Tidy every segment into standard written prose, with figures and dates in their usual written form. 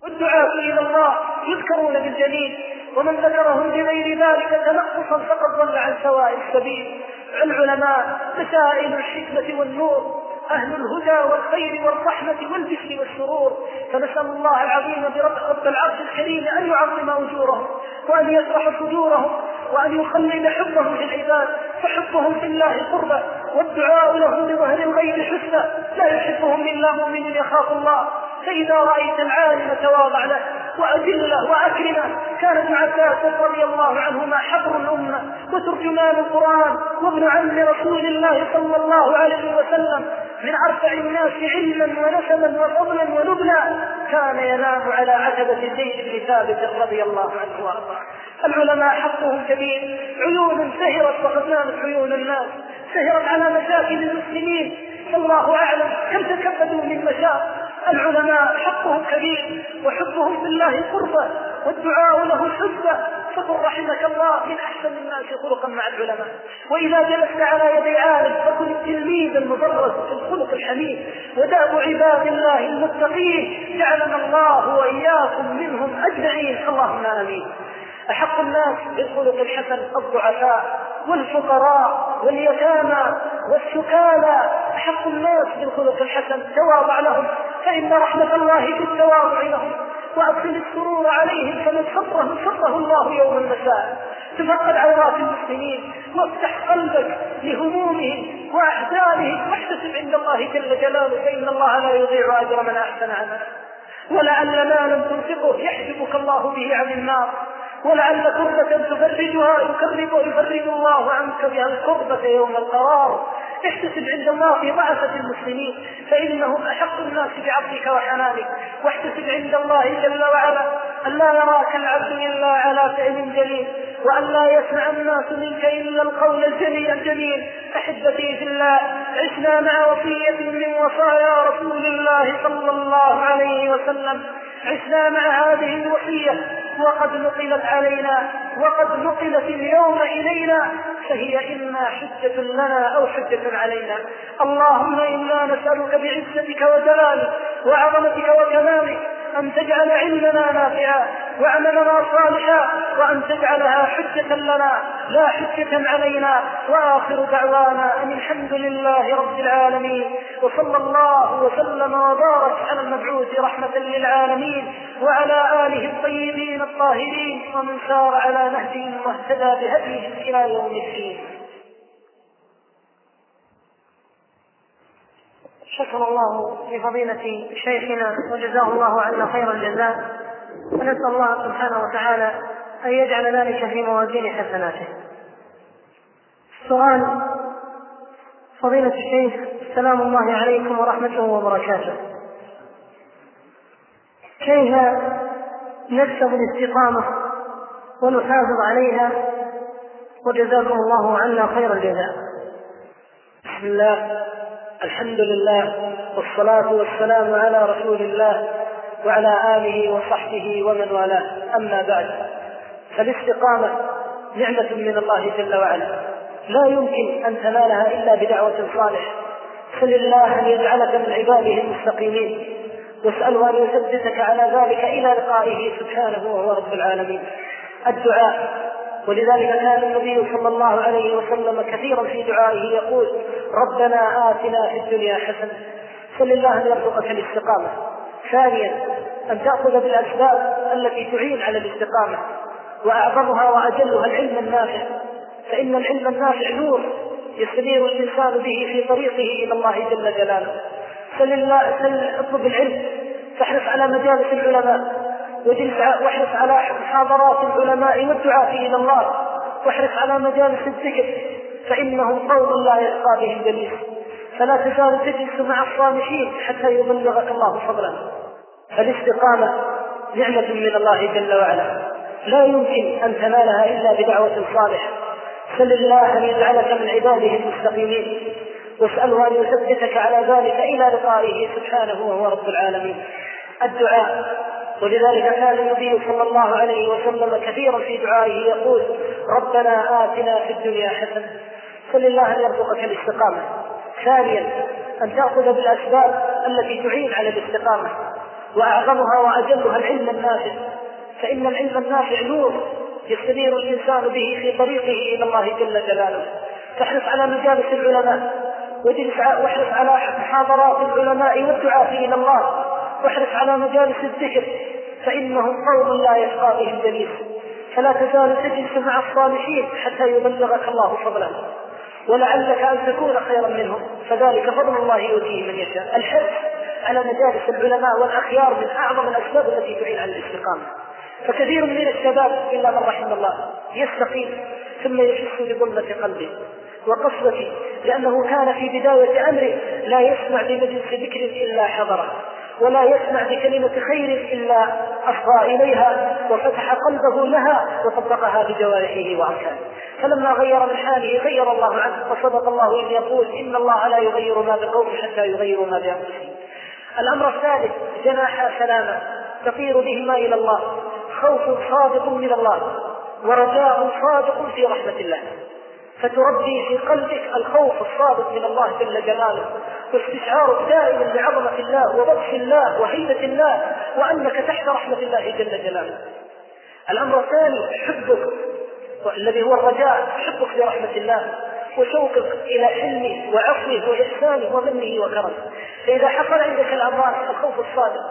والدعاة إلى الله يذكرون بالجليل، ومن ذكرهم بغير ذلك تنقصا فقد ضل عن سواء السبيل. العلماء مسائل الحكمة والنور، أهل الهدى والخير والرحمة والبشر والسرور، فنسأل الله العظيم برب العرش الكريم أن يعظم أجورهم وأن يشرح صدورهم وأن يخلد حبهم في العباد، فحبهم في الله قربة والدعاء لهم بظهر الغيب حسنى. لا يحبهم إلا مؤمن يخاف الله. فإذا رأيت العالم تواضع له وأجله وأكرمه. كان ابن عباس رضي الله عنهما حبر الأمة وترجمان القرآن وابن عم رسول الله صلى الله عليه وسلم، من أرفع الناس علما ونسبا وفضلا ونبلا. كان ينام على عتبة زيد بن ثابت رضي الله عنه وارضاه. العلماء حقهم كبير. عيون سهرت وقد نامت عيون الناس، سهرت على مشاكل المسلمين، الله أعلم كم تكبدوا من مشاق. العلماء حقهم كبير وحبهم في الله قربة والدعاء له حبة. فقل رحمك الله من أحسن الناس خلقا مع العلماء. وإذا جلست على يدي عالم فكن التلميذ المدرس في الخلق الحميد. وداب عباد الله المتقين جعلنا الله وإياكم منهم أجمعين، اللهم آمين. أحق الناس بالخلق الحسن الضعفاء والفقراء واليتامى والسكالى. أحق الناس بالخلق الحسن تواضع لهم، فإن رحمة الله في التواضع لهم. وأدخل السرور عليهم فمن سره الله يوم المساء. تفقد عورات المسلمين وافتح قلبك لهمومهم وأحزانهم، واحتسب عند الله جل جلاله، فإن الله لا يضيع أجر من أحسن عملا. ولعل ما لم تنفقه يحجبك الله به عن النار، ولعل كربة تفرجها يفرج الله عنك بها الكربة يوم القرار. احتسب عند الله في ضعفة المسلمين، فإنهم أحق الناس بعفوك وحنانك. واحتسب عند الله جل وعلا أن لا يراك العبد إلا على فعل جليل، وأن لا يسمع الناس منك إلا القول الجميل. أحبتي في الله، عشنا مع وصية من وصايا رسول الله صلى الله عليه وسلم. عشنا مع هذه الوصية وقد نقلت علينا وقد نقلت اليوم إلينا، فهي إما حجة لنا أو حجة علينا. اللهم إنا نسألك بعزتك وجلالك وعظمتك وكمالك أن تجعل علمنا نافعا وعملنا صالحا، وأن تجعلها حجة لنا لا حجة علينا. وآخر دعوانا أن الحمد لله رب العالمين، وصلى الله وسلم وبارك على المبعوث رحمة للعالمين وعلى آله الطيبين الطاهرين ومن سار على نهجهم واهتدى بهديهم إلى يوم الدين. شكر الله لفضيلة شيخنا وجزاه الله عنا خير الجزاء، ونسأل الله سبحانه وتعالى أن يجعل ذلك في موازين حسناته. سؤال فضيلة الشيخ: سلام الله عليكم ورحمته وبركاته، كيف نكسب الاستقامة ونحافظ عليها؟ وجزاكم الله عنا خير الجزاء. بسم الله، الحمد لله، والصلاة والسلام على رسول الله وعلى آله وصحبه ومن والاه. أما بعد، فالاستقامة نعمة من الله جل وعلا لا يمكن أن تنالها إلا بدعوة صالحة. سل الله أن يجعلك من عباده المستقيمين، واسأله أن يثبتك على ذلك إلى لقائه سبحانه وهو رب العالمين. الدعاء، ولذلك كان النبي صلى الله عليه وسلم كثيرا في دعائه يقول: ربنا آتنا في الدنيا حسنة. سل الله أن يرزقك الاستقامة. ثانيا، أن تأخذ بالأسباب التي تعين على الاستقامة، وأعظمها وأجلها العلم النافع، فإن العلم النافع نور يستنير الإنسان به في طريقه إلى الله جل جلاله. اطلب العلم، فاحرص على مجالس العلماء، واحرص على محاضرات العلماء والدعاة إلى الله، واحرص على مجالس الذكر، فإنهم قوم لا يشقى بهم جليس. فلا تزال تجلس مع الصالحين حتى يبلغك الله فضلا. فالاستقامة نعمة من الله جل وعلا لا يمكن أن تنالها إلا بدعوة صالحة. سل الله أن يجعلك من عباده المستقيمين، واسأله أن يثبتك على ذلك إلى لقائه سبحانه وهو رب العالمين. الدعاء، ولذلك كان النبي صلى الله عليه وسلم كثيرا في دعائه يقول: ربنا آتنا في الدنيا حسنة. سل الله أن يرزقك الاستقامة. ثانيا، أن تأخذ بالأسباب التي تعين على الاستقامة، وأعظمها وأجلها العلم النافع، فإن العلم النافع نور يستنير الإنسان به في طريقه إلى الله جل جلاله. فاحرص على مجالس العلماء، واحرص على محاضرات العلماء والدعاة إلى الله، واحرص على مجالس الذكر، فإنهم قوم لا يشقى بهم جليس، فلا تزال تجلس مع الصالحين حتى يبلغك الله فضله، ولعلك أن تكون خيرا منهم، فذلك فضل الله يؤتيه من يشاء. الحرص على مجالس العلماء والأخيار من أعظم الأسباب التي تعين على الاستقامة. فكثير من الشباب إلا من رحم الله يستقيم ثم يشف لظلمة قلبه وقسوته، لأنه كان في بداية أمره لا يسمع بمجلس ذكر إلا حضره، ولا يسمع بكلمة خير إلا أصغى إليها وفتح قلبه لها وطبقها بجوارحه وأركانه. فلما غير من حاله غير الله عنه، وصدق الله إذ يقول إن الله لا يغير ما بقوم حتى يغيروا ما بأنفسهم. الأمر الثالث جناح سلامة تطير بهما إلى الله، خوف صادق من الله ورجاء صادق في رحمة الله، فتربي في قلبك الخوف الصادق من الله جل جلاله، واستشعارك دائما بعظمة الله وبطش الله وهيبة الله، وأنك تحت رحمة الله جل جلاله. الأمر الثاني حبك الذي هو الرجاء، حبك لرحمة الله وشوقك إلى حلمه وعفوه وإحسانه ومنه وكرمه. فإذا حصل عندك الأمران الخوف الصادق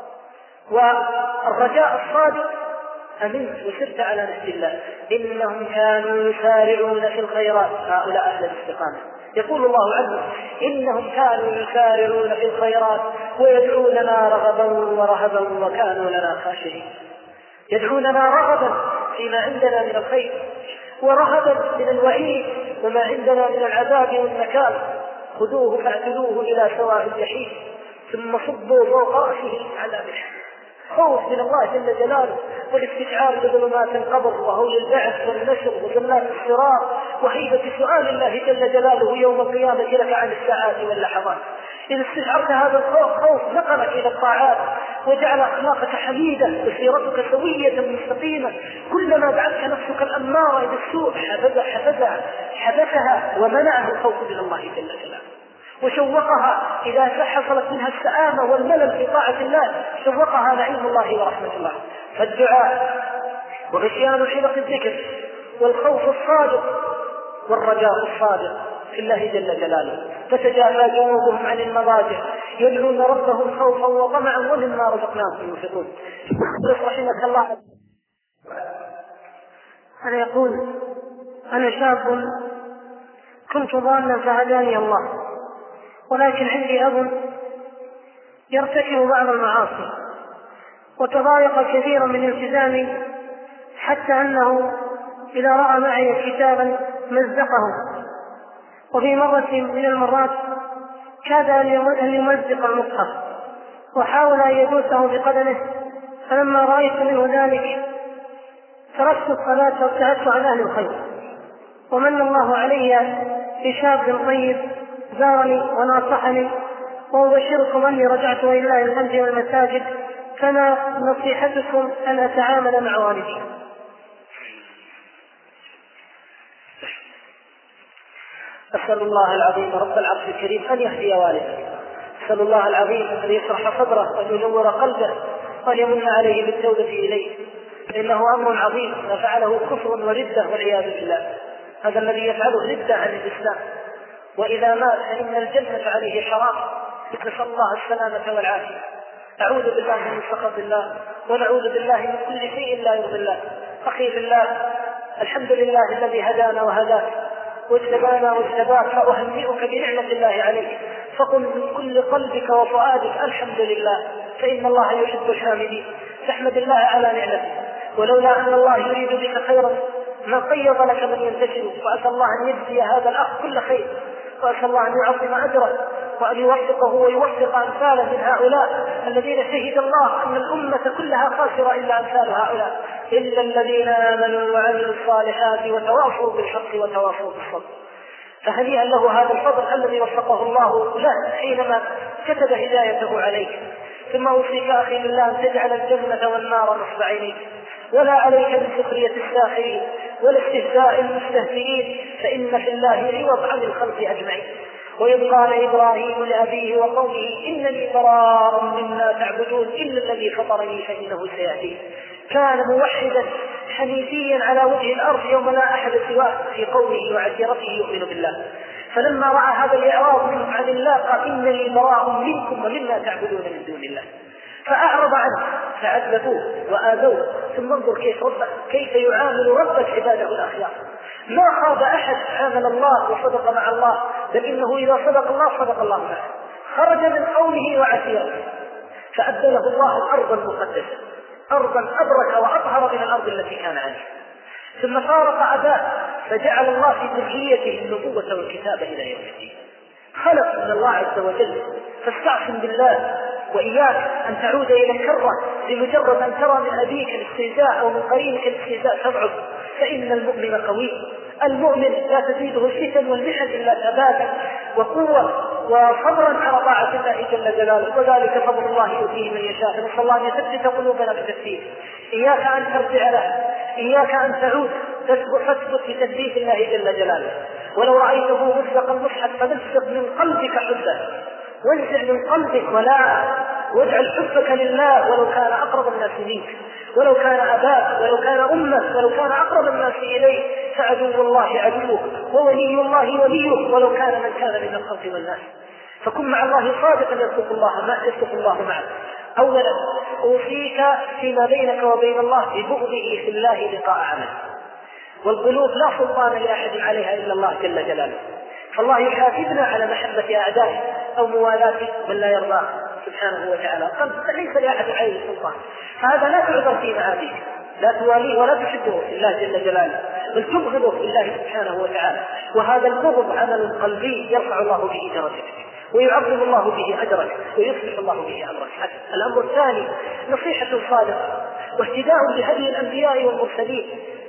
والرجاء الصادق أمنت وسرت على نهج الله. إنهم كانوا يسارعون في الخيرات، هؤلاء أهل الاستقامة. يقول الله عنه إنهم كانوا يسارعون في الخيرات ويدعوننا رغبا ورهبا وكانوا لنا خاشعين. يدعوننا رغبا فيما عندنا من الخير، ورهبا من الوعيد وما عندنا من العذاب والنكال. خذوه فاعتلوه إلى سواء الجحيم ثم صبوا فوق رأسه عذاب الحريق. خوف من الله جل جلاله والاستشعار بظلمات القبر وهول البعث والنشر وجنات الصراط وهيبة سؤال الله جل جلاله يوم القيامة لك عن الساعات واللحظات. إذا استشعرت هذا الخوف نقلك إلى الطاعات وجعل أخلاقك حميدة وسيرتك سوية مستقيمة. كلما دعتك نفسك الأمارة إلى السوء حبسها ومنعه الخوف من الله جل جلاله، وشوقها إذا حصلت منها السآمة والملل في طاعة الله شوقها نعيم الله ورحمة الله. فالدعاء وغشيان حلق الذكر والخوف الصادق والرجاء الصادق في الله جل جلاله. تتجافى جنوبهم عن المضاجع يدعون ربهم خوفا وطمعا ومما رزقناهم ينفقون. رحمك الله. أنا يقول أنا شاب كنت ضالا فهداني الله، ولكن عندي أب يرتكب بعض المعاصي وتضايق كثيرا من التزامي، حتى أنه إذا رأى معي كتابا مزقه، وفي مرة من المرات كاد أن يمزق المصحف وحاول أن يدوسه بقدمه، فلما رأيت منه ذلك تركت الصلاة وابتعدت عن أهل الخير. ومن الله علي بشاب طيب زارني وناصحني، وأبشركم أني رجعت إلى الحمد والمساجد، فما نصيحتكم أن أتعامل مع والدي؟ أسأل الله العظيم رب العرش الكريم أن يهدي والدك، أسأل الله العظيم أن يشرح صدره وأن ينور قلبه وأن يمن عليه بالتوبة إليه، فإنه أمر عظيم ما فعله كفر وردة والعياذ بالله. هذا الذي يفعله ردة عن الإسلام، وإذا مات فإن الجنة عليه حرام، نسأل الله السلامة والعافية. أعوذ بالله من سخط الله ونعوذ بالله من كل شيء لا يرضي الله. أخي في الله، الحمد لله الذي هدانا وهداك واجتبانا واجتباك، فأهنئك بنعمة الله عليك، فقل من كل قلبك وفؤادك الحمد لله، فإن الله يحب الحامدين. تحمد الله على نعمته، ولولا أن الله يريد بك خيرا ما قيض لك من ينتشر. وأسأل الله أن يجزي هذا الأخ كل خير، وأسأل الله أن يعظم أجره وأن يوفقه ويوفق أمثاله من هؤلاء الذين شهد الله أن الأمة كلها خاسرة إلا أمثال هؤلاء، إلا الذين آمنوا وعملوا الصالحات وتواصوا بالحق وتواصوا بالصبر. فهنيئا له هذا الفضل الذي وفقه الله له حينما كتب هدايته عليك. ثم أوصيك أخي بالله أن تجعل الجنة والنار نصب عينيك، ولا عليك من سخرية الساخرين ولا استهزاء المستهزئين، فإن في الله عوض عن الخلق أجمعين. وإذ قال إبراهيم لأبيه وقومه إنني براء مما تعبدون إلا الذي فطرني فإنه سيهدين. كان موحدا حنيفيا على وجه الأرض يوم لا أحد سواه في قومه وعشيرته يؤمن بالله، فلما رأى هذا الإعراض منهم عن الله قال إنني براء منكم ومما تعبدون من دون الله، فأعرض عنه فعذبوه وآذوه. ثم انظر كيف يعامل ربك عباده الأخيار. ما خاب أحد عامل الله وصدق مع الله، بل إنه إذا صدق الله معه. خرج من قومه وعشيرته فأبدله الله الأرض المقدسة، أرضا أبرك وأطهر من الأرض التي كان عليها. ثم فارق أباه فجعل الله في ذريته النبوة والكتابة إلى يوم الدين. خلق من الله عز وجل، فاستعصم بالله، وإياك أن تعود إلى الكرة بمجرد أن ترى من أبيك الاستهزاء أو من قرينك الاستهزاء تضعف، فإن المؤمن قوي. المؤمن لا تزيده الفتن والمحن إلا ثباتا وقوة وصبرا على طاعة الله جل جلاله، وذلك فضل الله يؤتيه من يشاء. نسأل الله أن يثبت قلوبنا بتثبيت. إياك أن ترجع له، إياك أن تعود تثبت بتثبيت الله جل جلاله. ولو رأيته مسلق المصحف فمسك من قلبك حبه، وانزع من قلبك واجعل حبك لله ولو كان أقرب الناس منك، ولو كان أباك، ولو كان أمك، ولو كان أقرب الناس إليه، فعدو الله عدوك وولي الله وليه ولو كان من كان من الخلق والناس. فكن مع الله صادقا يصدق الله معك. أولا أوصيك فيما بينك وبين الله ببغضه في الله لقاء عمل، والقلوب لا سلطان لأحد عليها إلا الله جل جلاله، فالله يحاسبنا على محبة أعدائه أو موالاه من لا يرضاه سبحانه وتعالى، فليس لأحد عليه سلطان. فهذا لا تعذر في معاديك، لا تواليه ولا تحبه في الله جل جلاله، بل تبغضه في الله سبحانه وتعالى. وهذا البغض عمل قلبي يرفع الله به درجتك ويعظم الله به أجرك ويصلح الله به أمرك. الأمر الثاني نصيحة صادقة واهتداء بهدي الأنبياء والمرسلين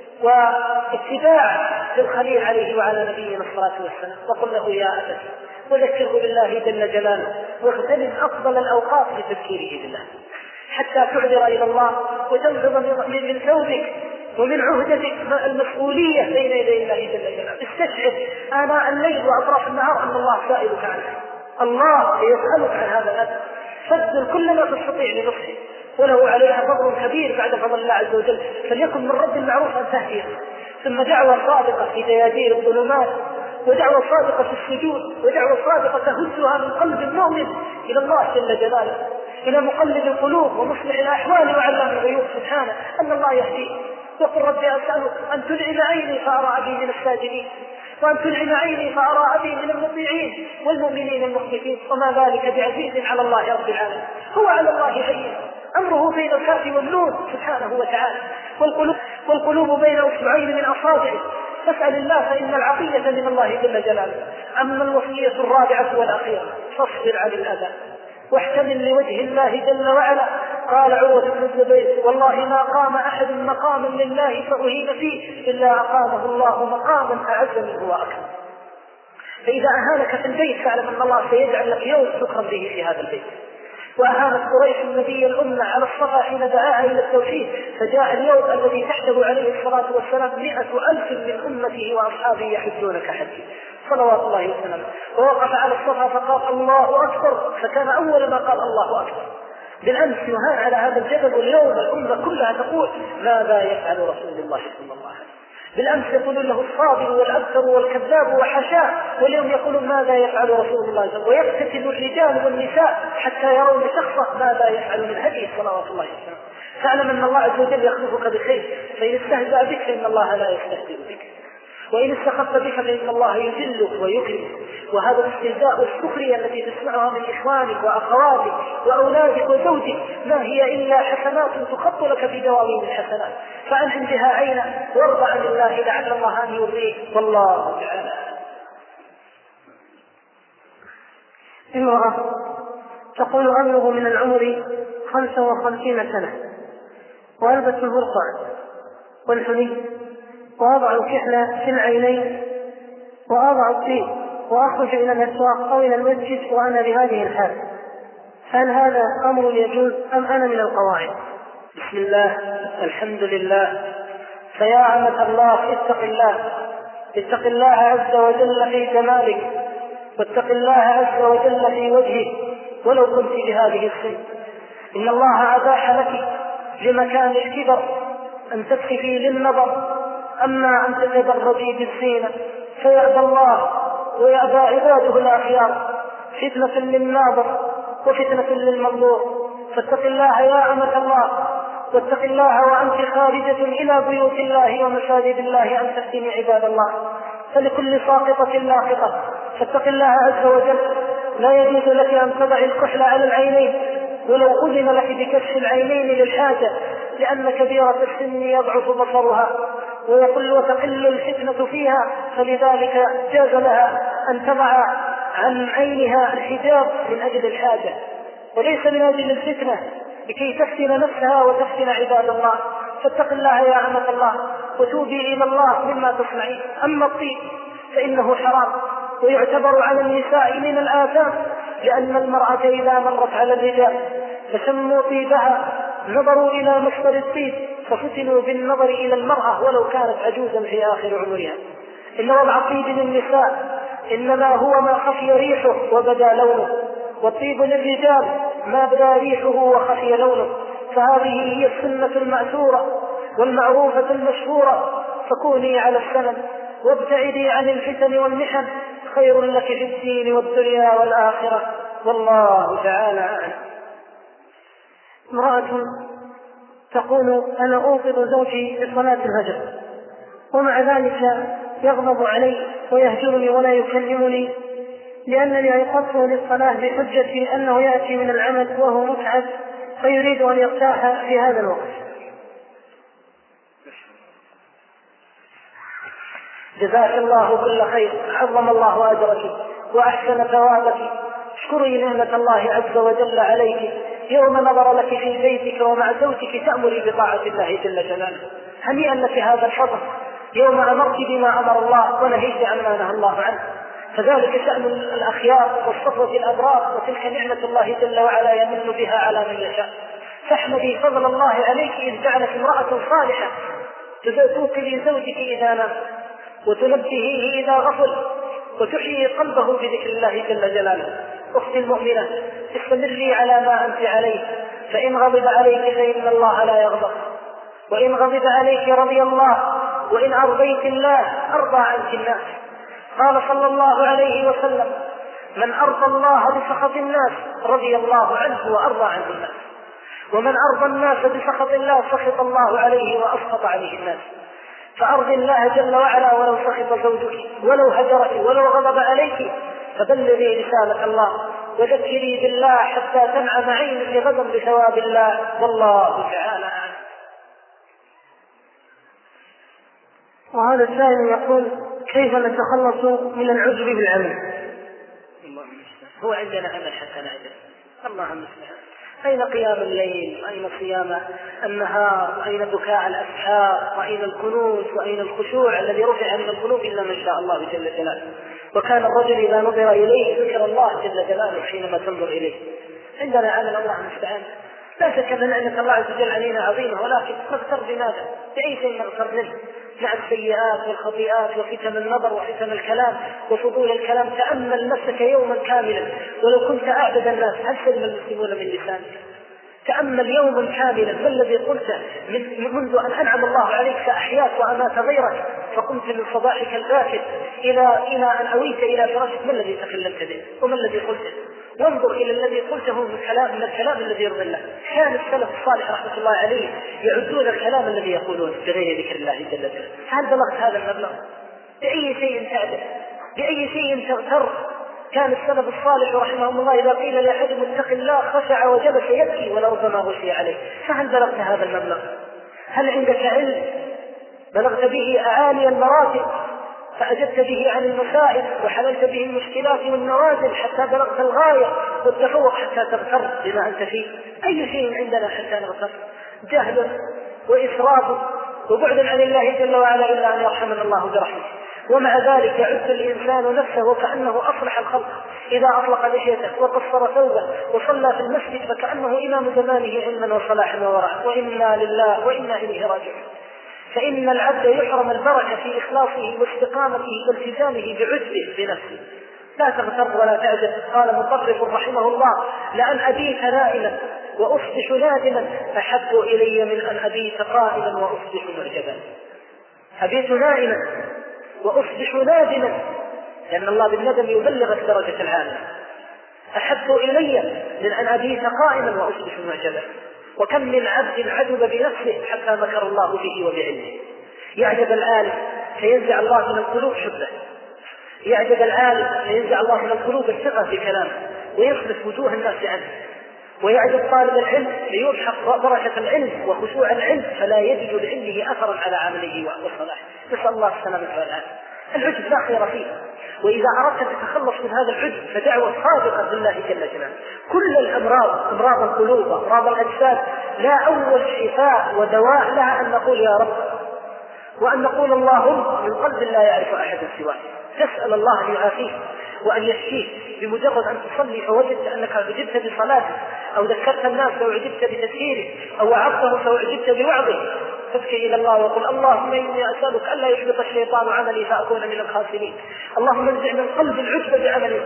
واتباع للخليل عليه وعلى نبينا الصلاة والسلام. وقل له يا أبت وذكره بالله جل جلاله، واغتنم أفضل الأوقات لتذكيره بالله حتى تعذر إلى الله وتنفض من ثوبك ومن عهدتك المسؤولية بين يدي الله جل جلاله. استشعر آناء الليل وأطراف النهار أن الله سائلك عنه، الله يسألك عن هذا الأمر، فابذل كل ما تستطيع لنصحه، وله عليها فضل كبير بعد فضل الله عز وجل، فليكن من رب المعروف أن تهديه. ثم دعوة صادقة في دياجير الظلمات، ودعوة صادقة في السجود، ودعوة صادقة تهزها من قلب المؤمن إلى الله جل جلاله، إلى مقلب القلوب ومصلح الأحوال وعلام الغيوب سبحانه أن الله يهديه. وقل ربي أسألك أن تنعم عيني فأرى أبي من الساجدين، وأن تنعم عيني فأرى أبي من المطيعين والمؤمنين المخبتين، وما ذلك بعزيز على الله رب العالمين. هو على الله هين، أمره بين الكاف والنون سبحانه وتعالى، والقلوب بين أصبعين من أصابعه. فاسأل الله فإن العطية من الله جل جلاله. أما الوصية الرابعة والأخيرة فاصبر عن الأذى واحتمل لوجه الله جل وعلا. قال عروة بن الزبير والله ما قام أحد مقاما لله فأهين فيه إلا أقامه الله مقاما أعز منه وأكرم. فإذا أهانك في البيت فاعلم أن الله سيجعل لك يوم شكرا به في هذا البيت. وأهانت قريش النبي الأمة على الصفا حين دعاها إلى التوحيد، فجاء اليوم الذي تحته عليه الصلاة والسلام 100,000 من أمته وأصحابه يحجون كحجه صلوات الله وسلامه، ووقف على الصفا فقال الله أكبر، فكان أول ما قال الله أكبر. بالأمس يهان على هذا الجبل، واليوم الأمة كلها تقول ماذا يفعل رسول الله صلى الله عليه وسلم. بالأمس يقولون له الصادق والأبتر والكذاب وحشاه، واليوم يقولون ماذا يفعل رسول الله صلى الله عليه وسلم. ويقتتل الرجال والنساء حتى يرون شخصا ماذا يفعل من هديه صلوات الله وسلامه. فاعلم أن الله عز وجل يخلفك بخير، فإن استهزأ بك فإن الله لا يستهزئ بك، وإن استخف بك فإن الله يذلك ويكرمك. وهذا الاستهزاء والسخرية التي تسمعها من إخوانك وأخواتك وأولادك وزوجك ما هي إلا حسنات تخط لك في دواوين الحسنات، فأنعم بها عينا وارضى عن الله لعل الله أن يرضيك والله تعالى. امرأة تقول أبلغ من العمر 55 سنة، وألبس البرقع والحلي، وأضع الكحلة في العينين، وأضع الطيب، وأخرج إلى الأسواق أو إلى المسجد وأنا بهذه الحال، هل هذا أمر يجوز أم أنا من القواعد؟ بسم الله، الحمد لله. فيا أمة الله اتق الله عز وجل في جمالك، واتق الله عز وجل في وجهه ولو كنت بهذه السن. إن الله أباح لك لمكان الكبر أن تكفي للنظر، أما أن تتدرجي بالزينة فيأبى الله ويأبى عباده الأخيار، فتنة للناظر وفتنة للمنظور. فاتق الله يا أمة الله، واتق الله وأنت خارجة إلى بيوت الله ومساجد الله أن تفتني عباد الله، فلكل ساقطة لاقطة. فاتق الله عز وجل. لا يجوز لك أن تضع الكحل على العينين ولو أذن لك بكشف العينين للحاجة، لأن كبيرة السن يضعف بصرها وتقل الفتنة فيها، فلذلك جاز لها أن تضع عن عينها الحجاب من أجل الحاجة وليس من أجل الفتنة لكي تفتن نفسها وتفتن عباد الله. فاتق الله يا أمة الله وتوبي إلى الله مما تصنعين. أما الطيب فإنه حرام ويعتبر على النساء من الآثام، لأن المرأة إذا مرت على الرجال فشموا طيبها نظروا إلى مصدر الطيب ففتنوا بالنظر إلى المرأة ولو كانت عجوزا في آخر عمرها. إن وضع الطيب للنساء إنما هو ما خفي ريحه وبدا لونه، والطيب للرجال ما بدا ريحه وخفي لونه. فهذه هي السنة المأثورة والمعروفة المشهورة. فكوني على السنن وابتعدي عن الفتن والمحن، خير لك في الدين والدنيا والآخرة، والله تعالى أعلم. امرأة تقول أنا أوقظ زوجي بصلاة الفجر ومع ذلك يغضب علي ويهجرني ولا يكلمني لأنني أيقظته للصلاة بحجة أنه يأتي من العمل وهو متعب فيريد أن يرتاح في هذا الوقت. جزاك الله كل خير، عظم الله أجرك وأحسن ثوابك. اشكري نعمة الله عز وجل عليك يوم نظر لك في بيتك ومع زوجك تأمري بطاعة الله جل جلاله. هنيئا لك هذا الفضل يوم أمرت بما أمر الله ونهيت عما نهى الله عنه. فذلك شأن الأخيار والصفوة الأبرار، وتلك نعمة الله جل وعلا يمن بها على من يشاء. فاحمدي فضل الله عليك إذ جعلك امرأة صالحة توقظي زوجك إذا نام وتنبهيه إذا غفل وتحيي قلبه بذكر الله جل جلاله. أختي المؤمنة استمري على ما أنت عليه، فإن غضب عليك فإن الله لا يغضب، وإن غضب عليك رضي الله، وإن أرضيت الله أرضى عنك الناس. قال صلى الله عليه وسلم من أرضى الله بسخط الناس رضي الله عنه وأرضى عنه الناس، ومن أرضى الناس بسخط الله سخط الله عليه وأسخط عليه الناس. فأرضي الله جل وعلا ولو سخط زوجك ولو هجرك ولو غضب عليك، فبلغي رسالة الله وذكري بالله حتى تنعم عينك غدا بثواب الله، والله تعالى أعلم. وهذا السائل يقول كيف نتخلص من العجب بالعمل؟ هو عندنا عمل حتى نعجب، اللهم المستعان. أين قيام الليل، وأين صيام النهار، وأين بكاء الأسحار، وأين القنوت، وأين الخشوع الذي رفع من القلوب إلا من شاء الله جل جلاله. وكان الرجل إذا نظر إليه ذكر الله جل جلاله حينما تنظر إليه. عندنا عمل، الله المستعان. لا شك أن نعمة الله عز وجل علينا عظيمة، ولكن نغتر بماذا؟ بأي شيء نغتر منه؟ مع السيئات والخطيئات وفتن النظر وفتن الكلام وفضول الكلام. تأمل نفسك يوما كاملا ولو كنت أعبد الناس، هل سلم المسلمون من لسانك؟ تأمل يوما كاملا ما الذي قلته منذ أن أنعم الله عليك فأحياك وأمات غيرك، فقمت من صباحك الباكر إلى أن أويت إلى فراشك، ما الذي تكلمت به وما الذي قلته؟ وانظر إلى الذي قلته من الكلام الذي يرضي الله. كان السلف الصالح رحمة الله عليه يعدون الكلام الذي يقولون بغير ذكر الله جل جلاله. هل بلغت هذا المبلغ؟ بأي شيء تعدل؟ بأي شيء تغتر؟ كان السلف الصالح رحمهم الله إذا قيل لأحدهم اتق الله خشع وجلس يبكي ولربما غشي عليه. فهل بلغت هذا المبلغ؟ هل عندك علم بلغت به أعالي المراتب فأجبت به عن المسائل وحللت به المشكلات والنوازل حتى بلغت الغاية والتفوق حتى تغتر بما أنت فيه؟ أي شيء عندنا حتى نغتر؟ جهل وإسراف وبعد عن الله جل وعلا إلا أن يرحمنا الله برحمته. ومع ذلك يعد الإنسان نفسه كأنه أصلح الخلق إذا أطلق لحيته وقصر ثوبه وصلى في المسجد فكأنه إمام زمانه علما وصلاحا وورعا. وإنا لله وإنا إليه راجعون. فإن العبد يحرم البركة في إخلاصه واستقامته والتزامه بعجبه بنفسه. لا تغتر ولا تعجب. قال مطرف رحمه الله: لأن أبيت نائما وأصبح نادما أحب إلي من أن أبيت قائما وأصبح معجبا. أبيت نائما وأصبح نادما، لأن الله بالندم يبلغ الدرجة العالية. أحب إلي من أن أبيت قائما وأصبح معجبا. وكم من عبد عجب بنفسه حتى مكر الله به وبعلمه. يعجب العالم فينزع الله من القلوب حبه، يعجب العالم فينزع الله من القلوب الثقة بكلامه ويصرف وجوه الناس عنه، ويعجب طالب العلم ليلحق بركة العلم وخشوع العلم فلا يجد لعلمه أثرا على عمله وصلاحه. نسأل الله السلامة والعافية. العجب لا خير فيه، وإذا أردت أن تتخلص من هذا العجب فدعوة صادقة لله جل جلاله. كل الأمراض، أمراض القلوب وأمراض الأجساد، لا أول شفاء ودواء لها أن نقول يا رب، وأن نقول اللهم من قلب لا يعرف أحد سواه. تسأل الله أن يعافيه وأن يشفيه بمجرد أن تصلي فوجدت أنك عجبت بصلاتك، أو ذكرت الناس فأعجبت بتذكيره، أو وعظته فأعجبت بوعظه، تبكي إلى الله وقل اللهم إني أسألك ألا يحبط الشيطان عملي فأكون من الخاسرين. اللهم انزع من قلب العجب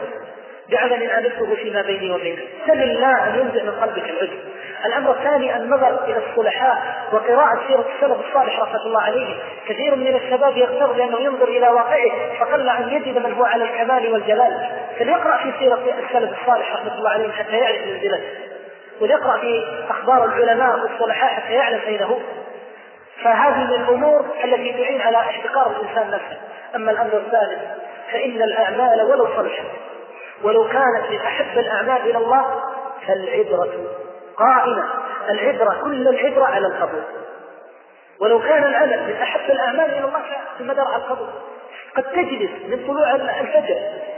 بعمل عملته فيما بيني وبينك. سل الله أن ينزع من قلبك العجب. الأمر الثاني النظر إلى الصلحاء وقراءة سيرة السلف الصالح رحمة الله عليه. كثير من الشباب يغتر لأنه ينظر إلى واقعه فقل أن يجد من هو على الكمال والجلال، فليقرأ في سيرة السلف الصالح رحمة الله عليه حتى يعرف منزلته، وليقرأ في أخبار العلماء والصلحاء حتى يعلم أين هو. فهذه من الأمور التي تعين على احتقار الإنسان نفسه. أما الأمر الثالث فإن الأعمال ولو صلحت ولو كانت من أحب الأعمال إلى الله فالعبرة قائمة. العبرة كل العبرة على القبول. ولو كان العمل من أحب الأعمال إلى الله فالمدار على القبول. قد تجلس من طلوع الفجر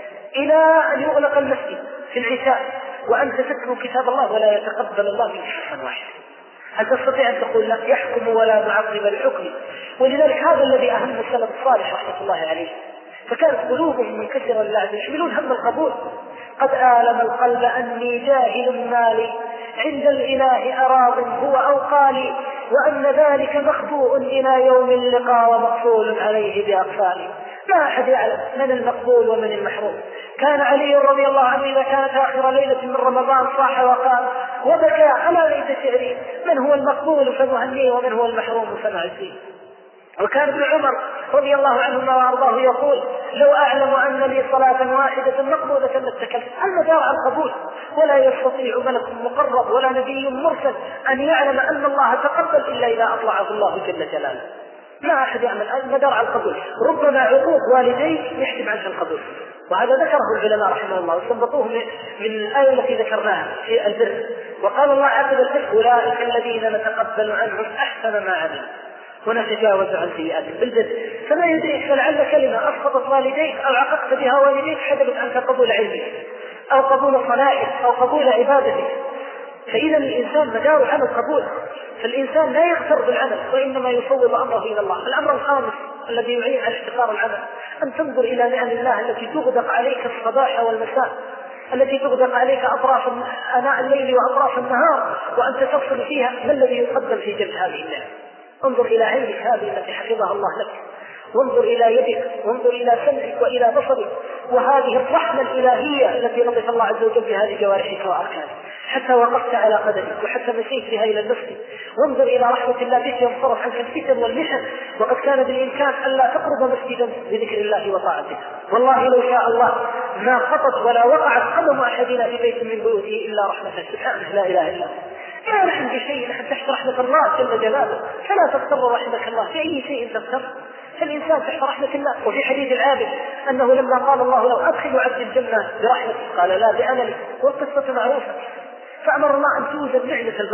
إلى أن يغلق المسجد في العشاء وأنت تتلو كتاب الله ولا يتقبل الله منك حرفا واحدا. هل تستطيع أن تقول لا يحكم ولا معقب لحكمه؟ ولذلك هذا الذي أهم السلف الصالح رحمة الله عليه، فكانت قلوبهم منكسرة لله يحملون هم القبول. قد آلم القلب أني جاهل مالي عند الإله أراض هو أو قالي، وأن ذلك مخبوء إلى يوم اللقاء ومقفول عليه بأقفالي. لا أحد يعلم من المقبول ومن المحروم. كان علي رضي الله عنه إذا كانت آخر ليلة من رمضان صاح وقال وبكى ألا ليت شعري من هو المقبول فمهنيه ومن هو المحروم فمعزيه. وكان ابن عمر رضي الله عنهما وارضاه يقول لو أعلم أن لي صلاة واحدة مقبولة لاتكلت. المدار على القبول، ولا يستطيع ملك مقرب ولا نبي مرسل أن يعلم أن الله تقبل إلا إذا أطلعه الله جل جلاله. لا أحد يعمل. المدار على القبول. ربما عقوق والديك يحجب عنك القبول، وهذا ذكره العلماء رحمه الله واستنبطوه من الآية التي ذكرناها في البر. وقال الله عقب البر أولئك الذين نتقبل عنهم أحسن ما عملوا ونتجاوز عن سيئاتهم بالبر. فما يدريك فلعل كلمة أسقطت والديك أو عققت بها والديك حجبت عنك قبول علمك أو قبول صلاحك أو قبول عبادتك. فإذا الإنسان مداره على القبول، فالإنسان لا يغتر بالعمل وإنما يفوض أمره إلى الله. الأمر الخامس الذي يعين على احتقار العمل أن تنظر إلى نعم الله التي تغدق عليك الصباح والمساء، التي تغدق عليك أطراف آناء الليل وأطراف النهار، وأنت تفصل فيها ما الذي يقدم في جلب هذه النعم. انظر إلى عينك هذه التي حفظها الله لك، وانظر إلى يدك، وانظر إلى سمعك وإلى بصرك، وهذه الرحمة الإلهية التي لطف الله عز وجل بهذه جوارحك وأركانك حتى وقفت على قدمك وحتى مشيت بها إلى المسجد. وانظر إلى رحمة الله بك ينصرف عنك الفتن والمحن، وقد كان بالإمكان ألا تقرب مسجدا بذكر الله وطاعته. والله لو شاء الله ما خطت ولا وقعت قدم أحدنا في بيت من بيوته إلا رحمة سبحانه لا إله إلا هو. لا نحن بشيء، نحن تحت رحمة الله جل جلاله، فلا تغتر رحمة الله في أي شيء تغتر. فالإنسان تحت رحمة الله. وفي حديث العابد أنه لما قال الله لو أدخل عبد الجنة برحمته قال لا بعمله، والقصة معروفة. فأمر الله أن توجد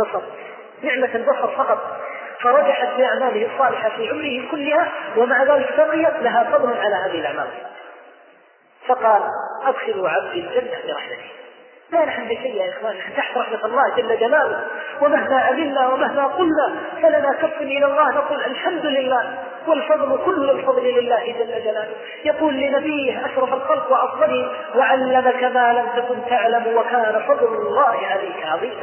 نعمة البصر فقط، فرجحت بأعماله الصالحة في عمره كلها، ومع ذلك بقيت لها فضل على هذه الأعمال، فقال أدخلوا عبدي الجنة برحمته. لا نحن بشيء يا إخواني، تحت رحمة الله جل جلاله، ومهما عملنا ومهما قلنا فلنا كف إلى الله نقول الحمد لله، والفضل كل الفضل لله جل جلاله. يقول لنبيه أشرف الخلق وأفضله وعلمك ما لم تكن تعلم وكان فضل الله عليك عظيما.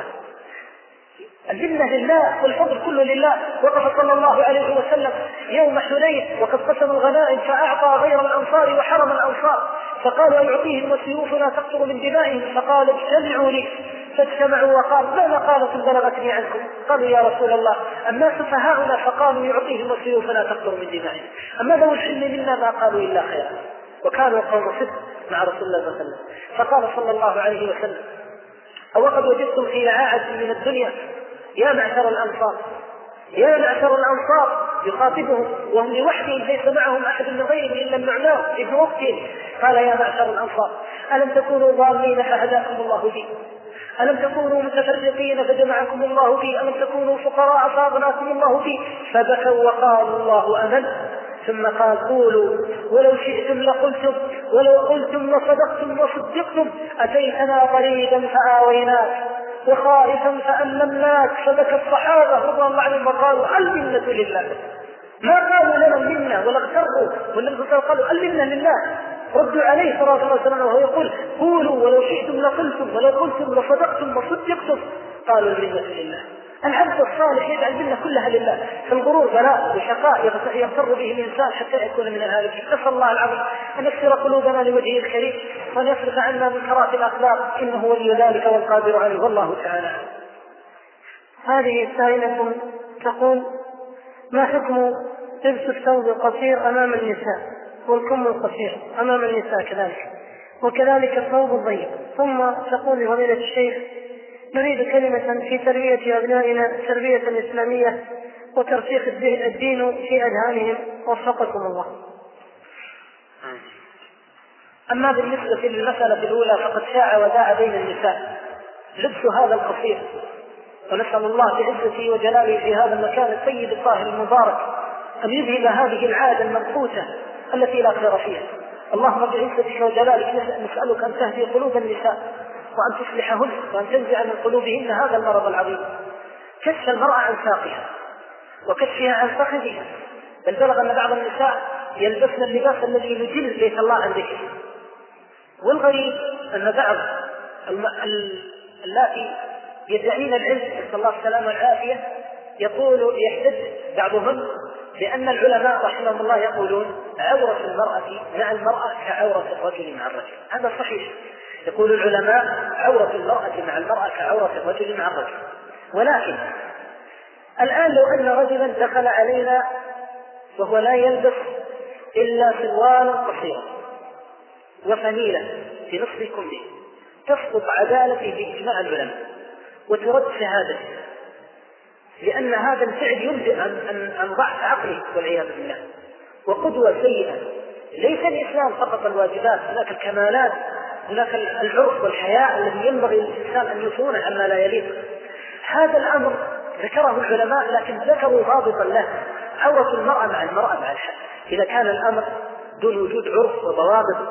المنة لله والفضل كله لله. وقف صلى الله عليه وسلم يوم حنين وقد قسم الغنائم فأعطى غير الأنصار وحرم الأنصار، فقالوا أيعطيهم وسيوفنا تقطر من دمائهم؟ فقال اجتمعوا لي، فاجتمعوا وقال ما مقالة بلغتني عنكم؟ قالوا يا رسول الله الناس سفهاؤنا، فقالوا يعطيهم وسيوفنا تقطر من دمائهم. أما ذو الحلم منا ما قالوا إلا خيرا. وكانوا قوم صدق مع رسول الله صلى الله عليه وسلم. فقال صلى الله عليه وسلم أوقد وجدتم في عاعة من الدنيا يا معشر الأنصار، يا معشر الأنصار، يخاطبهم وهم لوحدهم ليس معهم أحد من غيرهم إلا النعمان ابن وقتهم. قال يا معشر الأنصار ألم تكونوا ضالين فهداكم الله بي؟ ألم تكونوا متفرقين فجمعكم الله بي؟ ألم تكونوا فقراء فأغناكم الله بي؟ فبكوا وقالوا الله أمن. ثم قال قولوا ولو شئتم لقلتم، ولو قلتم لصدقتم وصدقتم، أتيتنا قريبا فآويناك وخائفا فأمناك. فبكى الصحابة رضي الله عنهم وقالوا المنة لله. ما قالوا لنا المنة ولا اغتروا، والنبي صلى الله عليه وسلم قالوا المنة لله. ردوا عليه صلى الله عليه وسلم وهو يقول قولوا ولو شئتم لقلتم، ولو قلتم لصدقتم وصدقتم. قالوا المنة لله. العبد الصالح يجعل المنة كلها لله. فالغرور بلاء وشقاء يغتر به الإنسان حتى يكون من الهالكين. نسأل الله العظيم أن يكسر قلوبنا لوجهه الكريم وأن يصرف عنا منكرات الأخلاق، إنه ولي ذلك والقادر عليه، والله تعالى. هذه سائلة تقول ما حكم لبس الثوب القصير أمام النساء والكم القصير أمام النساء كذلك، وكذلك الثوب الضيق؟ ثم تقول لفضيلة الشيخ نريد كلمة في تربية أبنائنا تربية إسلامية وترسيخ الدين في أذهانهم، وفقكم الله. أما بالنسبة للمسألة الأولى فقد شاع وداع بين النساء لبس هذا القصير، ونسأل الله بعزته وجلاله في هذا المكان الطيب الطاهر المبارك أن يذهب هذه العادة المنقوصة التي لا خير فيها. اللهم بعزتك وجلالك نسألك أن تهدي قلوب النساء وأن تصلحهن وأن تنزع من قلوبهن هذا المرض العظيم، كشف المرأة عن ساقها وكشفها عن فخذها، بل بلغ أن بعض النساء يلبسن اللباس الذي يجل بيت الله عن ذكره. والغريب أن بعض اللاتي يدعين العلم نسأل الله السلامة والعافية يحدث بعضهم بأن العلماء رحمهم الله يقولون عورة المرأة مع المرأة كعورة الرجل مع الرجل. هذا صحيح، يقول العلماء عورة المرأة مع المرأة كعورة الرجل مع الرجل. ولكن الآن لو أن رجلا دخل علينا وهو لا يلبس إلا سروالا قصيرا وفنيلة في نصف كمه تسقط عدالته بإجماع العلماء وترد شهادته، لأن هذا الفعل ينبئ عن ضعف عقله والعياذ بالله وقدوة سيئة. ليس الإسلام فقط الواجبات، هناك الكمالات، هناك العرف والحياء الذي ينبغي للإنسان أن يصونه عما لا يليق. هذا الأمر ذكره العلماء لكن ذكروا ضابطا له، عورة المرأة مع المرأة مع الحد. إذا كان الأمر دون وجود عرف وضوابط،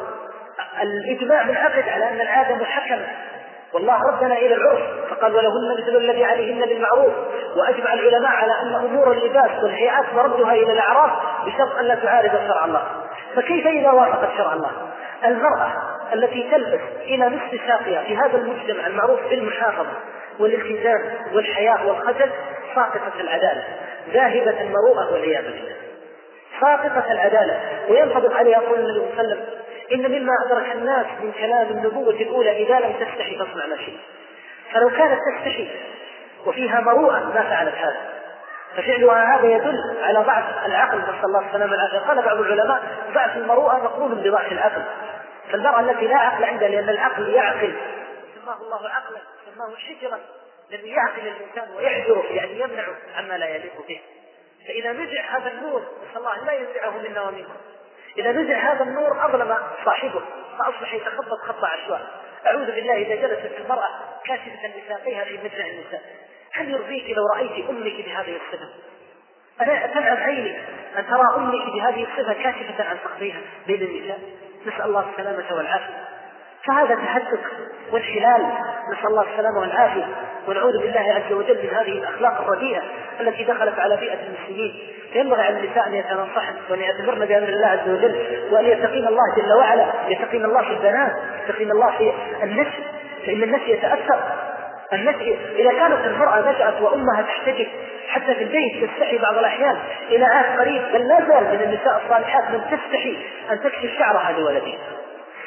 الإجماع منعقد على أن العادة محكمة، والله ردنا إلى العرف فقال ولهن مثل الذي عليهن بالمعروف. وأجمع العلماء على أن أمور اللباس والهيئات مردها إلى الأعراف بشرط أن لا تعارض شرع الله. فكيف إذا وافقت شرع الله؟ المرأة التي تلبس إلى نصف ساقها في هذا المجتمع المعروف بالمحافظة والالتزام والحياء والخجل ساقطة العدالة، ذاهبة المروءة والعياذ بالله، ساقطة العدالة. وينطبق عليها قول النبي صلى الله عليه وسلم إن مما أدرك الناس من كلام النبوة الأولى إذا لم تستحي فاصنع ما شئت. فلو كانت تستحي وفيها مروءة ما فعلت هذا، ففعلها هذا يدل على ضعف العقل نسأل الله السلامة والعافية. قال بعض العلماء ضعف المروءة مقرون بضعف العقل. فالمرأة التي لا عقل عندها، لأن العقل يعقل، سماه الله عقلا سماه حجرا، الذي يعقل الإنسان ويحجره يعني يمنع عما لا يليق به. فإذا نزع هذا النور نسأل الله لا ينزعه منا ومنكم، إذا نزع هذا النور أظلم صاحبه فأصبح يتخبط خط عشواء. أعوذ بالله إذا جلست المرأة كاشفة لساقيها في مجمع النساء، هل يرضيك لو رأيت أمك بهذه الصفة؟ ألا تنعم عيني أن ترى أمك بهذه الصفة كاشفة عن فخذها بين النساء؟ نسأل الله السلامة والعافية. فهذا تهتك وانحلال، نسأل الله السلامة والعافية، ونعوذ بالله عز وجل من هذه الأخلاق الرديئة التي دخلت على بيئة المسلمين. فينبغي على النساء أن يتنصحن وأن يأتمرن بأمر الله عز وجل، وأن يتقين الله جل وعلا، يتقين الله في البنات، يتقين الله في النسل، فإن النسل يتأثر. النسل إذا كانت المرأة نشأت وأمها تحتجب حتى في البيت تستحي بعض الأحيان إلى عهد قريب، بل لا زال من النساء الصالحات من تستحي أن تكشف شعرها لولدها،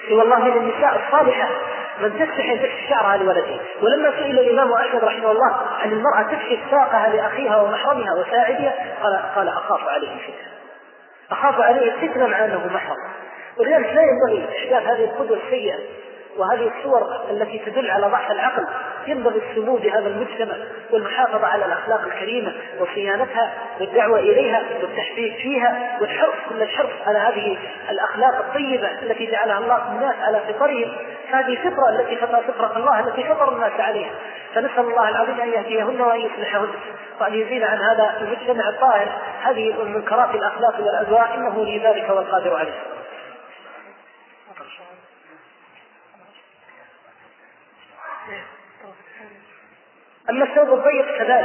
اي والله من النساء الصالحة من تكشف شعرها لولدها. ولما سئل الإمام أحمد رحمه الله عن المرأة تكشف ساقها لأخيها ومحرمها وساعدها قال أخاف عليه الفتنة، أخاف عليه الفتنة مع أنه محرم. ولذلك لا ينبغي إحداث هذه القدوة السيئة وهذه الصور التي تدل على ضعف العقل. ينبغي السمو بهذا المجتمع والمحافظة على الأخلاق الكريمة وصيانتها والدعوة إليها والتحقيق فيها والحرص كل الحرص على هذه الأخلاق الطيبة التي جعلها الله الناس على فطرهم. هذه فطرة التي فطرة الله التي فطر الناس عليها. فنسأل الله العظيم أن يهديهن وأن يصلحهن وأن يزيل عن هذا المجتمع الطاهر هذه المنكرات الأخلاق والأذواق، إنه لذلك والقادر عليه. أما الثوب الضيق كذلك،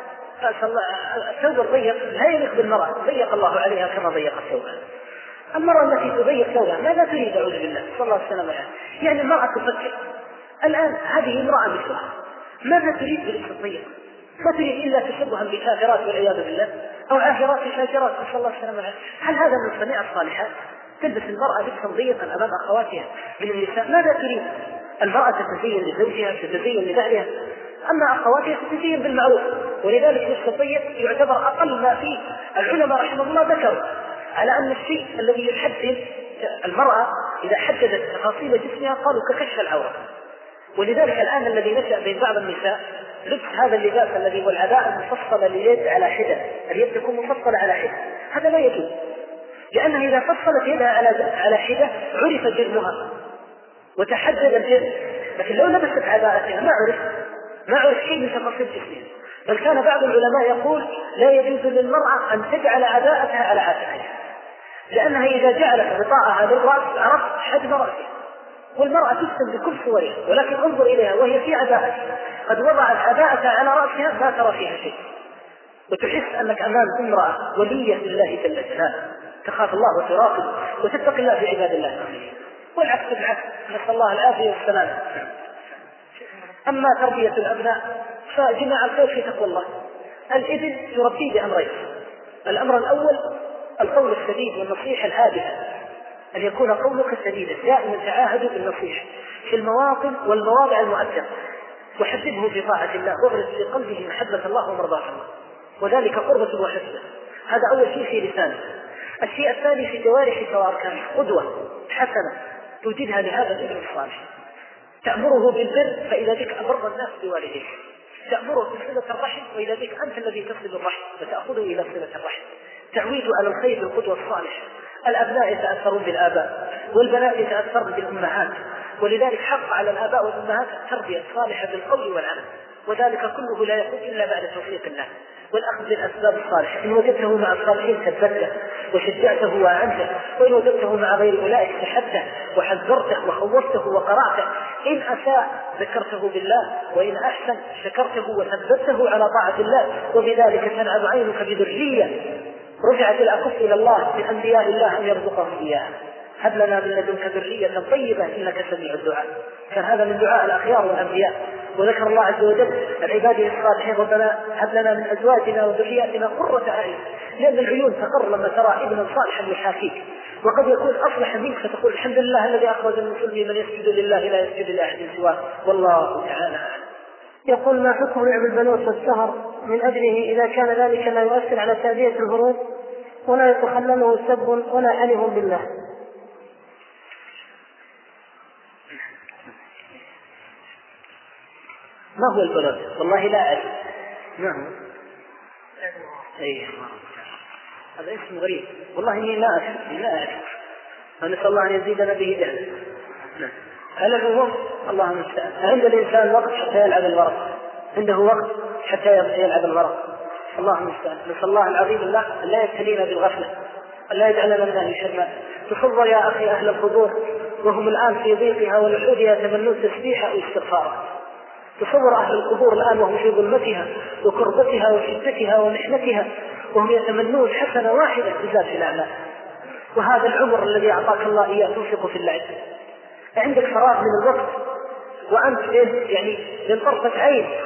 الثوب الضيق لا يليق بالمرأة، ضيق الله عليها كما ضيق الثوب. المرأة التي تضيق ثوبها ماذا تريد؟ أعوذ بالله، صلى الله عليه وسلم. يعني المرأة تفكر الآن هذه امرأة مثلها ماذا تريد بلبس الضيق؟ ما تريد إلا تشبها بكافرات والعياذ بالله أو عافرات شاكرات، صلى الله عليه وسلم. هل هذا من صنيع الصالحات؟ تلبس المرأة لبسا ضيقا أمام أخواتها من النساء، ماذا تريد؟ المرأة تتزين لزوجها، تتزين لبعلها، أما أخواتها تتزين بالمعروف. ولذلك لبس الضيق يعتبر أقل ما فيه. العلماء رحمه الله ذكروا على أن الشيء الذي يحدد المرأة إذا حددت تفاصيل جسمها قالوا ككشف العورة. ولذلك الآن الذي نشأ بين بعض النساء لبس هذا اللباس الذي هو العباءة المفصلة لليد على حدة، اليد تكون مفصلة على حدة، هذا لا يجوز، لأنها إذا فصلت يدها على حدة عرف جسمها وتحدد الجسم. لكن لو لبست عباءتها ما عرف شيء من تفاصيل جسمها. بل كان بعض العلماء يقول لا يجوز للمرأة أن تجعل عباءتها على عاتقها، لأنها إذا جعلت غطاءها للرأس عرفت حجم رأسها. والمرأة تسلم بكل صورها، ولكن انظر إليها وهي في عباءتها قد وضعت عباءتها على رأسها ما ترى فيها شيء، وتحس أنك أمام امرأة ولية لله جل جلاله تخاف الله وتراقب وتتقي الله في عباد الله، والعكس بالعكس، نسأل الله العافية والسلامة. أما تربية الأبناء فجماع الخير في تقوى الله. الابن يربيه بأمرين: الأمر الأول القول السديد والنصيحة الهادئة، أن يكون قولك سديدا، دائما تعاهد بالنصيحة في المواطن والمواضع المؤثرة، وحببه في طاعة الله واغرس في قلبه محبة الله ومرضاة الله، وذلك قربة وحسنة. هذا أول شيء في لسانه. الشيء الثاني في جوارحه وأركانه، قدوة حسنة توجدها لهذا الابن الصالح، تأمره بالبر فإذا بك أبر الناس بوالديك، تأمره بصلة الرحم وإذا بك أنت الذي تصل الرحم فتأخذه إلى صلة الرحم، تعويد على الخير بالقدوة الصالحة. الأبناء يتأثرون بالآباء والبنات يتأثرن بالأمهات، ولذلك حق على الآباء والأمهات التربية الصالحة بالقول والعمل، وذلك كله لا يكون إلا بعد توفيق الله والأخذ بالأسباب الصالحة. إن وجدته مع الصالحين ثبته وشجعته وأعنته، وإن وجدته مع غير أولئك سحبته وحذرته وخوفته وقرعته. إن أساء ذكرته بالله، وإن أحسن شكرته وثبته على طاعة الله، وبذلك تنعم عينك بذرية رجعت الأكف إلى الله من أنبياء الله أن يرزقهم إياها. هب لنا من لدنك ذرية طيبة إنك سميع الدعاء. كان هذا من دعاء الأخيار والأنبياء. وذكر الله عز وجل العباد الصالحين: ربنا هب لنا من أزواجنا وذرياتنا قرة أعين، لأن العيون تقر لما ترى ابنا صالحا يحاكيك، وقد يكون أصلح منك فتقول الحمد لله الذي أخرج من صلبي من يسجد لله لا يسجد لأحد سواه، والله تعالى أعلم. يقول: ما حكم لعب البنوت والسهر من أجله إذا كان ذلك لا يؤثر على تأدية الفروض ولا يتخلله سب ولا حلف بالله؟ ما هو البلد؟ والله لا أعرف ما هو. هذا اسم غريب والله إني لا أعرف. فنسأل الله أن يزيدنا به جهلا. هل العموم الله المستعان. عند الإنسان وقت حتى يلعب الورق، عنده وقت حتى يلعب الورق، الله المستعان. نسأل الله العظيم الله أن لا يبتلينا بالغفلة، أن لا يجعلنا من أهل الشرمات. تصور يا أخي أهل القبور وهم الآن في ضيقها ولحودها يتمنون تسبيحها واستغفارها. تصور أهل القبور الآن وهم في ظلمتها وكربتها وشدتها ومحنتها وهم يتمنون حسنة واحدة تزاد في الأعمال. وهذا العمر الذي أعطاك الله إياه تنفق في اللعب، عندك فراغ من الوقت وأنت يعني من طرفة عين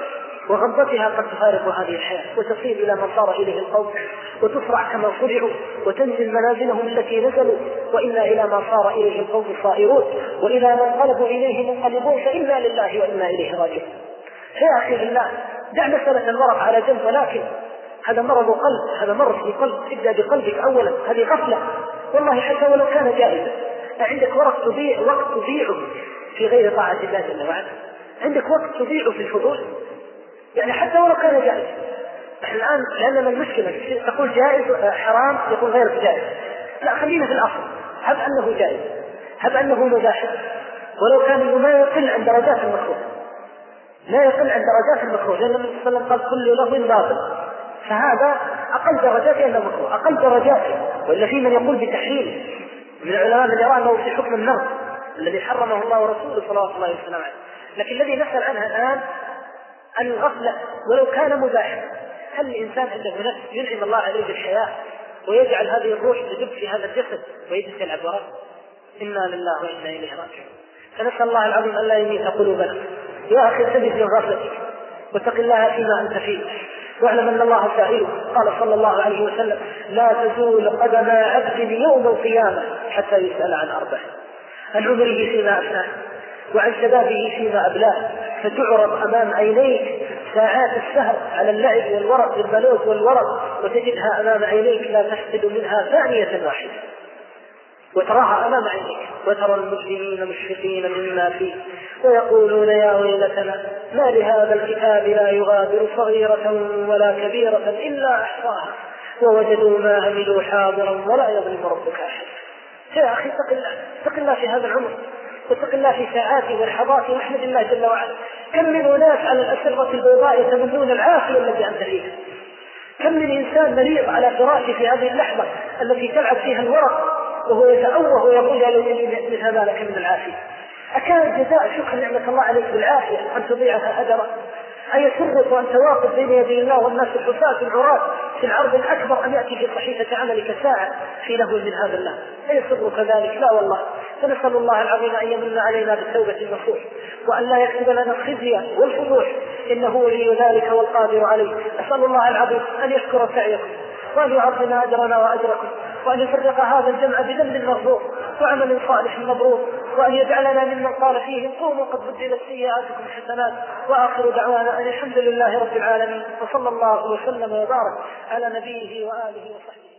وغضتها قد تفارق هذه الحياة وتصير إلى ما صار إليه القوم، وتصرع كما صرعوا، وتنزل منازلهم التي نزلوا، وإنا إلى ما صار إليه القوم صائرون، وإلى ما انقلبوا إليه منقلبون، فإنا لله وإنا إليه راجعون. يا أخي بالله دع مسألة المرض على جنب، ولكن هذا مرض قلب، هذا مرض في قلب، ابدأ بقلبك أولا، هذه غفلة والله حتى ولو كان جائزا. عندك وقت تضيعه في غير طاعة الله جل وعلا، عندك وقت تضيعه في الفضول، يعني حتى ولو كان جائز. الآن لأننا المشكلة تقول جائز حرام يقول غير جائز، لا خلينا في الأصل، هب أنه جائز، هب أنه مباح، ولو كان ما يقل عن درجات المكروه، لا يقل عن درجات المكروه، لأن النبي صلى الله عليه وسلم قال كل لغو باطل، فهذا أقل درجاته أنه مكروه، أقل درجاته. وإلا في من يقول بتحريم من العلماء من يرى أنه في حكم النظر الذي حرمه الله ورسوله صلى الله عليه وسلم. لكن الذي نسأل عنها الآن عن الغفلة ولو كان مباحا. هل الإنسان عنده نفس ينعم الله عليه بالحياة ويجعل هذه الروح تدب في هذا الجسد ويجلس يلعب وراء؟ إنا لله وإنا إليه راجعون. فنسأل الله العظيم أن لا يميت قلوبنا. يا أخي انتبه من غفلتك واتق الله فيما أنت فيه، واعلم أن الله سائله. قال صلى الله عليه وسلم: لا تزول قدم عبد يوم القيامة حتى يسأل عن أربع: عن عمره فيما أفناه، وعن شبابه فيما أبلاه، فتعرض أمام عينيك ساعات السهر على اللعب والورق بالبلوت والورق، وتجدها أمام عينيك لا تفقد منها ثانية واحدة، وتراها أمام عينيك، وترى المجرمين مشفقين مما فيه ويقولون يا ويلتنا ما لهذا الكتاب لا يغادر صغيرة ولا كبيرة إلا أحصاها ووجدوا ما عملوا حاضرا ولا يظلم ربك أحد. يا أخي اتق الله في هذا العمر، واتق الله في ساعاته ولحظاته، واحمد الله جل وعلا. كم من أناس على الأسرة البيضاء يتمنون العافية التي أنت فيها، كم من إنسان مريض على فراشه في هذه اللحظة التي تلعب فيها الورق وهو يتأوه ويقول يا ليتني مثل ذلك من العافية. أكان جزاء شكر نعمة الله عليك بالعافية أن تضيعها هدرا؟ أيسرك وأنت واقف بين يدي الله والناس الحفاة العراة في العرض الأكبر أن يأتي في صحيفة عملك ساعة في لهو من هذا الله؟ أيسرك ذلك؟ لا والله. فنسأل الله العظيم أن يمن علينا بالتوبة النصوح، وأن لا يكتب لنا الخزي والفضوح، إنه ولي ذلك والقادر عليه. أسأل الله العظيم أن يشكر سعيكم، وأن يعظم أجرنا وأجركم، وأن يفرق هذا الجمع بذنب مغفور وعمل صالح مبرور، وأن يجعلنا ممن قال فيهم قوموا قد بدلت سيئاتكم حسنات. وآخر دعوانا أن الحمد لله رب العالمين، وصلى الله وسلم وبارك على نبيه وآله وصحبه.